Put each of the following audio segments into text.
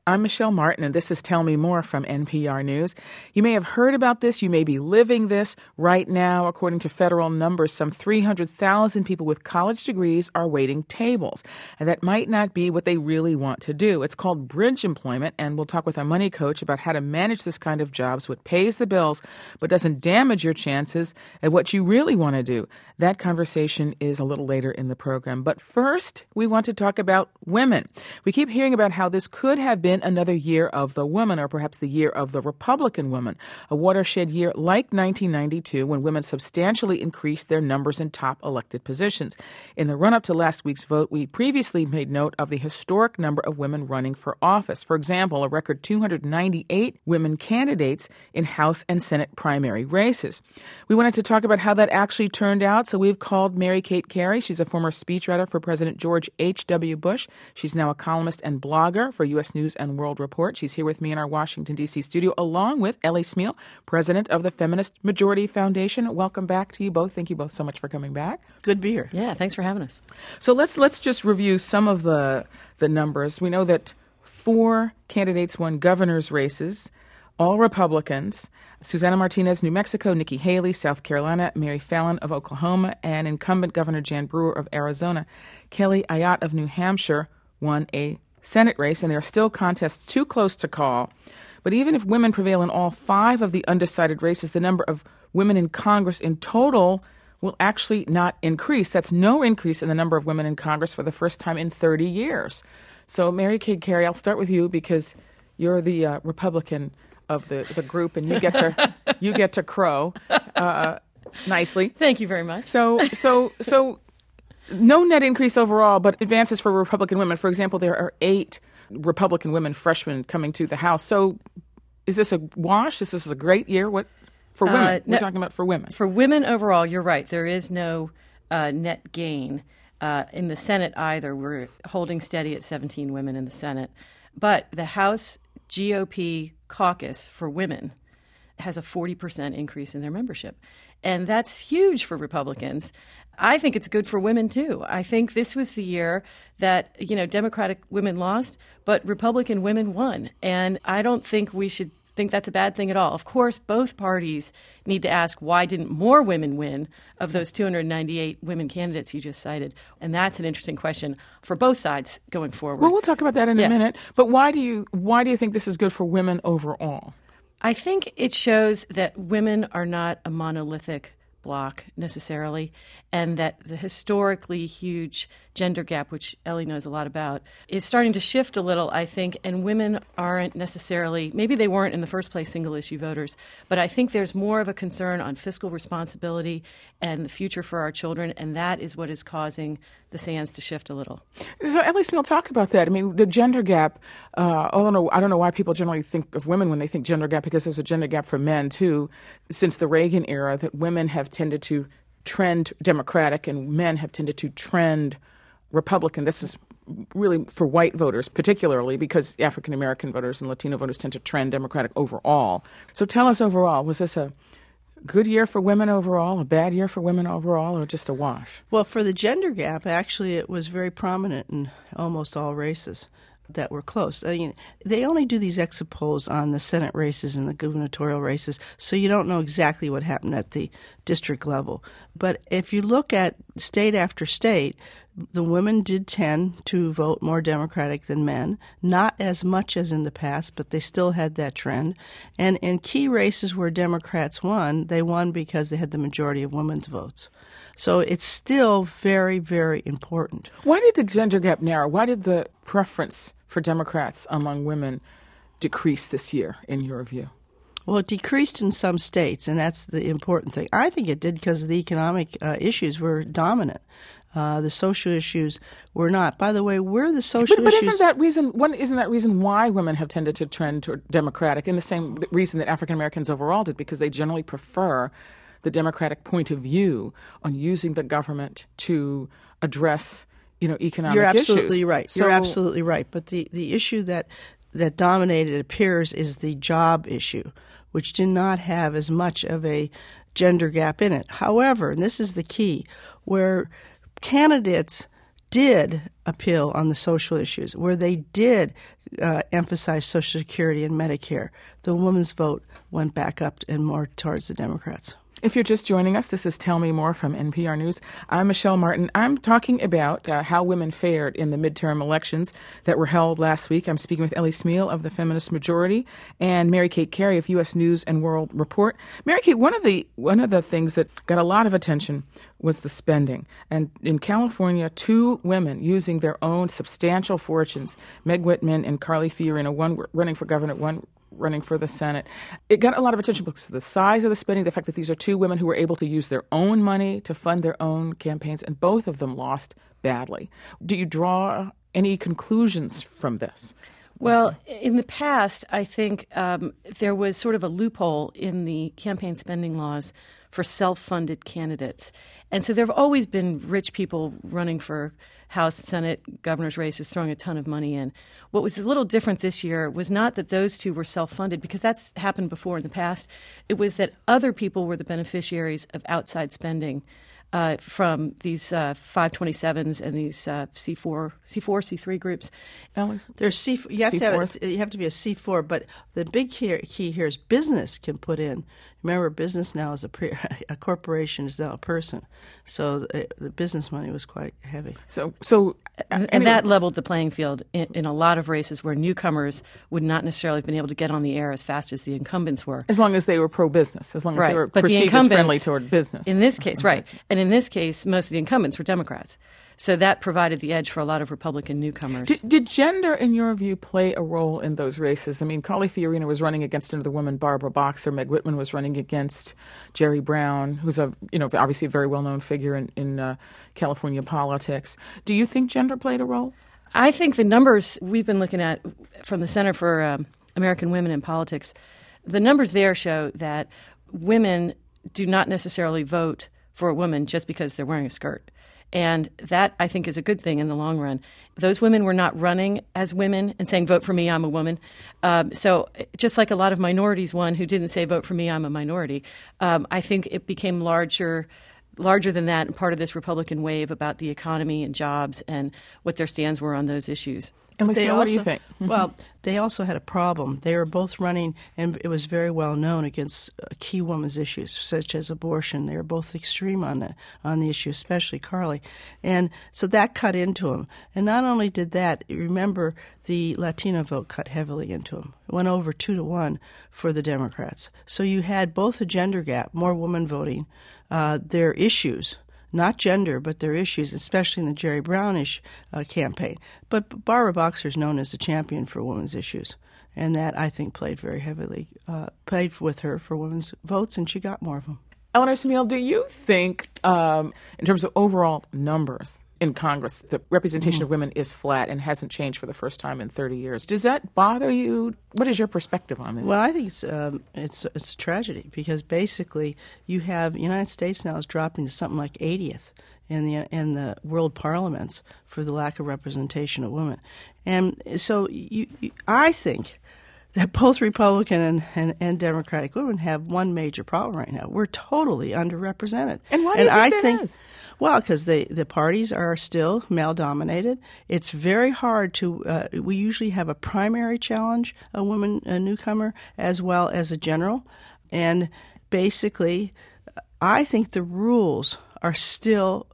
I'm Michelle Martin, and this is Tell Me More from NPR News. You may have heard about this. You may be living this right now. According to federal numbers, some 300,000 people with college degrees are waiting tables. And that might not be what they really want to do. It's called bridge employment, and we'll talk with our money coach about how to manage this kind of job so it pays the bills but doesn't damage your chances at what you really want to do. That conversation is a little later in the program. But first, we want to talk about women. We keep hearing about how this could have been another year of the woman, or perhaps the year of the Republican woman, a watershed year like 1992 when women substantially increased their numbers in top elected positions. In the run-up to last week's vote, we previously made note of the historic number of women running for office. For example, a record 298 women candidates in House and Senate primary races. We wanted to talk about how that actually turned out, so we've called Mary Kate Carey. She's a former speechwriter for President George H.W. Bush. She's now a columnist and blogger for U.S. News and World Report. She's here with me in our Washington, D.C. studio, along with Ellie Smeal, president of the Feminist Majority Foundation. Welcome back to you both. Thank you both so much for coming back. Good to be here. Yeah, thanks for having us. So let's just review some of the numbers. We know that 4 candidates won governor's races, all Republicans. Susana Martinez, New Mexico; Nikki Haley, South Carolina; Mary Fallin of Oklahoma; and incumbent Governor Jan Brewer of Arizona. Kelly Ayotte of New Hampshire won a Senate race, and there are still contests too close to call. But even if women prevail in all 5 of the undecided races, the number of women in Congress in total will actually not increase. That's no increase in the number of women in Congress for the first time in 30 years. So, Mary Kate Carey, I'll start with you because you're the Republican of the group, and you get to crow nicely. Thank you very much. So. No net increase overall, but advances for Republican women. For example, there are 8 Republican women freshmen coming to the House. So is this a wash? Is this a great year? What for women? We're talking about for women. For women overall, you're right. There is no net gain in the Senate either. We're holding steady at 17 women in the Senate. But the House GOP caucus for women has a 40% increase in their membership. And that's huge for Republicans. I think it's good for women, too. I think this was the year that, Democratic women lost, but Republican women won. And I don't think we should think that's a bad thing at all. Of course, both parties need to ask, why didn't more women win of those 298 women candidates you just cited? And that's an interesting question for both sides going forward. Well, we'll talk about that in a minute. But why do you think this is good for women overall? I think it shows that women are not a monolithic block necessarily, and that the historically huge gender gap, which Ellie knows a lot about, is starting to shift a little, I think, and women aren't necessarily, maybe they weren't in the first place single-issue voters, but I think there's more of a concern on fiscal responsibility and the future for our children, and that is what is causing the sands to shift a little. So Ellie Smeal, talk about that. I mean, the gender gap, I don't know why people generally think of women when they think gender gap, because there's a gender gap for men, too, since the Reagan era, that women have tended to trend Democratic and men have tended to trend Republican. This is really for white voters, particularly because African-American voters and Latino voters tend to trend Democratic overall. So tell us overall, was this a good year for women overall, a bad year for women overall, or just a wash? Well, for the gender gap, actually, it was very prominent in almost all races that were close. I mean, they only do these exit polls on the Senate races and the gubernatorial races, so you don't know exactly what happened at the district level. But if you look at state after state, the women did tend to vote more Democratic than men, not as much as in the past, but they still had that trend. And in key races where Democrats won, they won because they had the majority of women's votes. So it's still very, very important. Why did the gender gap narrow? Why did the preference for Democrats among women decrease this year, in your view? Well, it decreased in some states, and that's the important thing. I think it did because the economic issues were dominant. The social issues were not. By the way, where the social issues... But isn't that reason why women have tended to trend toward Democratic, in the same reason that African Americans overall did, because they generally prefer the Democratic point of view on using the government to address, economic issues. You're absolutely right. You're absolutely right. But the issue that dominated, it appears, is the job issue, which did not have as much of a gender gap in it. However, and this is the key, where candidates did appeal on the social issues, where they did emphasize Social Security and Medicare, the women's vote went back up and more towards the Democrats. If you're just joining us, this is Tell Me More from NPR News. I'm Michelle Martin. I'm talking about how women fared in the midterm elections that were held last week. I'm speaking with Ellie Smeal of the Feminist Majority and Mary Kate Carey of U.S. News and World Report. Mary Kate, one of the things that got a lot of attention was the spending. And in California, two women using their own substantial fortunes, Meg Whitman and Carly Fiorina, one running for governor, one running for the Senate. It got a lot of attention because of the size of the spending, the fact that these are two women who were able to use their own money to fund their own campaigns, and both of them lost badly. Do you draw any conclusions from this? Well, in the past, I think there was sort of a loophole in the campaign spending laws for self-funded candidates. And so there have always been rich people running for House, Senate, governor's races, throwing a ton of money in. What was a little different this year was not that those two were self-funded, because that's happened before in the past. It was that other people were the beneficiaries of outside spending from these 527s and these C4, C3 groups. Alex? There's you have to be a C4, but the big key here is business can put in. Remember, business now is a corporation is now a person, so the business money was quite heavy. And that leveled the playing field in a lot of races where newcomers would not necessarily have been able to get on the air as fast as the incumbents were. As long as they were pro-business, as long as they were perceived as friendly toward business. In this case, right. And in this case, most of the incumbents were Democrats. So that provided the edge for a lot of Republican newcomers. Did gender, in your view, play a role in those races? I mean, Carly Fiorina was running against another woman, Barbara Boxer. Meg Whitman was running against Jerry Brown, who's obviously a very well-known figure in California politics. Do you think gender played a role? I think the numbers we've been looking at from the Center for American Women in Politics, the numbers there show that women do not necessarily vote for a woman just because they're wearing a skirt. And that, I think, is a good thing in the long run. Those women were not running as women and saying, vote for me, I'm a woman. So just like a lot of minorities won who didn't say, vote for me, I'm a minority, I think it became larger than that, and part of this Republican wave about the economy and jobs and what their stands were on those issues. And what do you think? Well, they also had a problem. They were both running, and it was very well known, against key women's issues, such as abortion. They were both extreme on the issue, especially Carly. And so that cut into them. And not only did that, remember, the Latina vote cut heavily into them. It went over 2-1 for the Democrats. So you had both a gender gap, more women voting, their issues, not gender, but their issues, especially in the Jerry Brownish campaign. But Barbara Boxer is known as a champion for women's issues, and that, I think, played very heavily, played with her for women's votes, and she got more of them. Eleanor Smeal, do you think, in terms of overall numbers in Congress, the representation of women is flat and hasn't changed for the first time in 30 years? Does that bother you? What is your perspective on this? Well, I think it's a tragedy, because basically you have the United States now is dropping to something like 80th in the world parliaments for the lack of representation of women, and so I think that both Republican and Democratic women have one major problem right now. We're totally underrepresented. And why do you think that is? Well, because the parties are still male-dominated. It's very hard to we usually have a primary challenge, a newcomer, as well as a general. And basically, I think the rules are still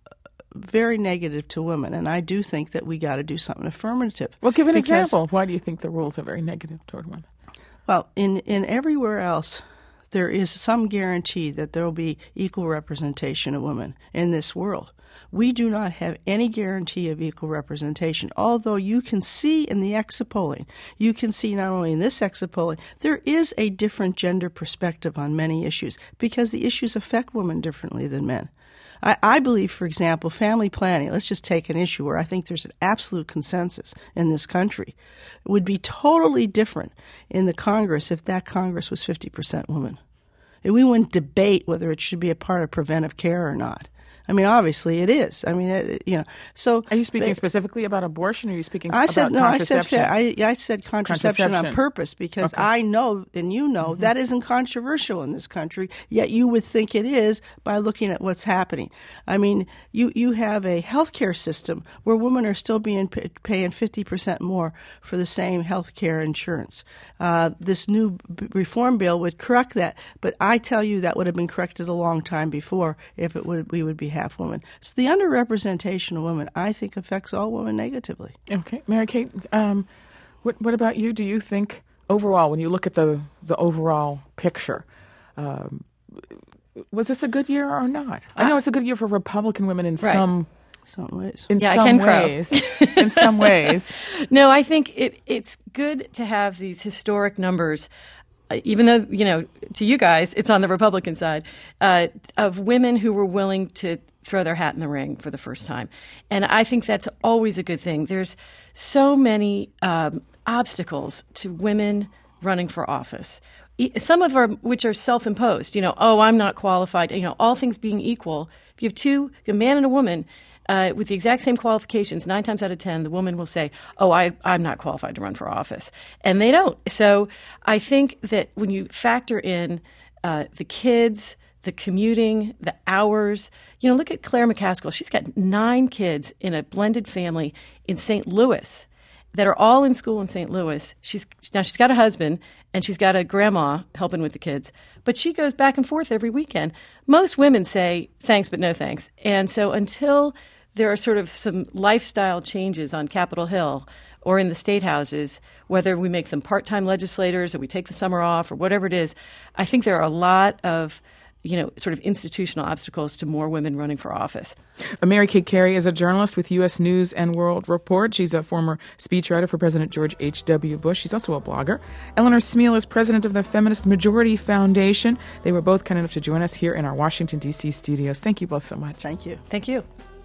very negative to women, and I do think that we got to do something affirmative. Well, give an example. Why do you think the rules are very negative toward women? Well, in everywhere else, there is some guarantee that there will be equal representation of women in this world. We do not have any guarantee of equal representation, although you can see in the exit polling, you can see not only in this exit polling, there is a different gender perspective on many issues, because the issues affect women differently than men. I believe, for example, family planning, let's just take an issue where I think there's an absolute consensus in this country, would be totally different in the Congress if that Congress was 50% women. And we wouldn't debate whether it should be a part of preventive care or not. I mean, obviously it is. I mean, So are you speaking specifically about abortion, or are you speaking about contraception? I said contraception on purpose because I know, and you know, that isn't controversial in this country. Yet you would think it is by looking at what's happening. I mean, you have a healthcare system where women are still paying 50% more for the same healthcare insurance. This new reform bill would correct that, but I tell you that would have been corrected a long time before if we would be half women. So the underrepresentation of women, I think, affects all women negatively. Okay, Mary Kate, what about you? Do you think overall, when you look at the overall picture, was this a good year or not? I know it's a good year for Republican women in some ways. In some ways. No, I think it's good to have these historic numbers, even though, to you guys, it's on the Republican side, of women who were willing to throw their hat in the ring for the first time. And I think that's always a good thing. There's so many obstacles to women running for office. Some of which are self-imposed. I'm not qualified. All things being equal, if you have a man and a woman with the exact same qualifications, 9 times out of 10, the woman will say, I'm not qualified to run for office. And they don't. So I think that when you factor in the kids, the commuting, the hours, look at Claire McCaskill. She's got 9 kids in a blended family in St. Louis that are all in school in St. Louis. She's got a husband and she's got a grandma helping with the kids, but she goes back and forth every weekend. Most women say thanks, but no thanks. And so until there are sort of some lifestyle changes on Capitol Hill or in the state houses, whether we make them part-time legislators or we take the summer off or whatever it is, I think there are a lot of sort of institutional obstacles to more women running for office. Mary Kate Carey is a journalist with U.S. News and World Report. She's a former speechwriter for President George H.W. Bush. She's also a blogger. Eleanor Smeal is president of the Feminist Majority Foundation. They were both kind enough to join us here in our Washington, D.C. studios. Thank you both so much. Thank you. Thank you.